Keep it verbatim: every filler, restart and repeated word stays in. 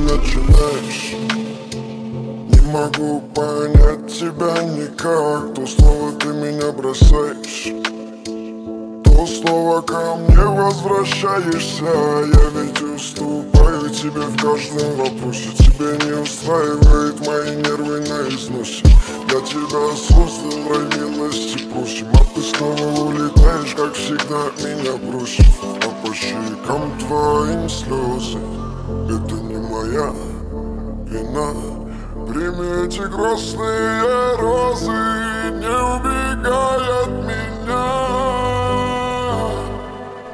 начинаешь. Не могу понять тебя никак. То снова ты меня бросаешь, то снова ко мне возвращаешься. Я ведь уступаю тебе в каждом вопросе. Тебя не устраивает мои нервы на износе. Я тебя создал, рай милости просим, а ты снова улетаешь, как всегда меня бросив. А по щекам твоим слезы, это не моя вина. Прими эти грустные розы, не убегай от меня.